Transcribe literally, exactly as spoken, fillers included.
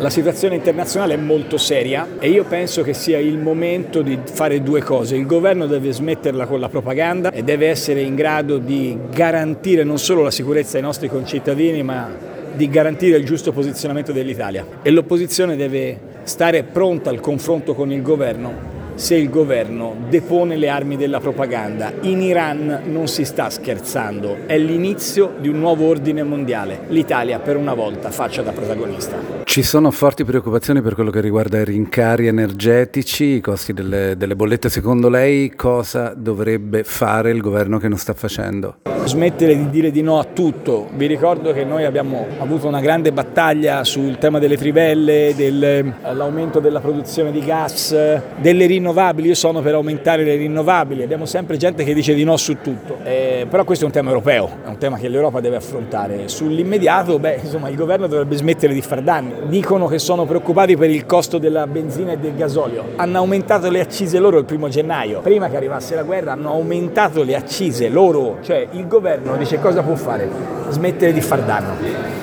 La situazione internazionale è molto seria e io penso che sia il momento di fare due cose. Il governo deve smetterla con la propaganda e deve essere in grado di garantire non solo la sicurezza ai nostri concittadini, ma di garantire il giusto posizionamento dell'Italia. E l'opposizione deve stare pronta al confronto con il governo se il governo depone le armi della propaganda. In Iran non si sta scherzando, è l'inizio di un nuovo ordine mondiale. L'Italia per una volta faccia da protagonista. Ci sono forti preoccupazioni per quello che riguarda i rincari energetici, i costi delle, delle bollette. Secondo lei cosa dovrebbe fare il governo che non sta facendo? Smettere di dire di no a tutto. Vi ricordo che noi abbiamo avuto una grande battaglia sul tema delle trivelle, dell'aumento della produzione di gas, delle rinnovabili. Io sono per aumentare le rinnovabili, abbiamo sempre gente che dice di no su tutto, eh, però questo è un tema europeo, è un tema che l'Europa deve affrontare. Sull'immediato, beh, insomma, il governo dovrebbe smettere di far danni. Dicono che sono preoccupati per il costo della benzina e del gasolio. Hanno aumentato le accise loro il primo gennaio, prima che arrivasse la guerra hanno aumentato le accise loro, cioè il governo dice cosa può fare? Smettere di far danno.